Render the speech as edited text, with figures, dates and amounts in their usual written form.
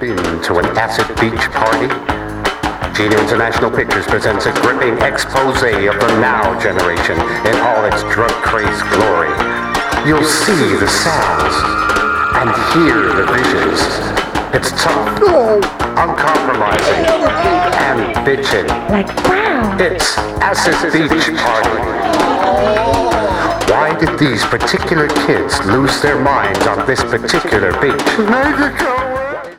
been to an acid beach party? Gene International Pictures presents a gripping expose of the now generation in all its drug-crazed glory. You'll see the sounds and hear the visions. It's tough, uncompromising, and bitchin'. Like, wow. It's Acid Beach Party. Why did these particular kids lose their minds on this particular beach? Mexico!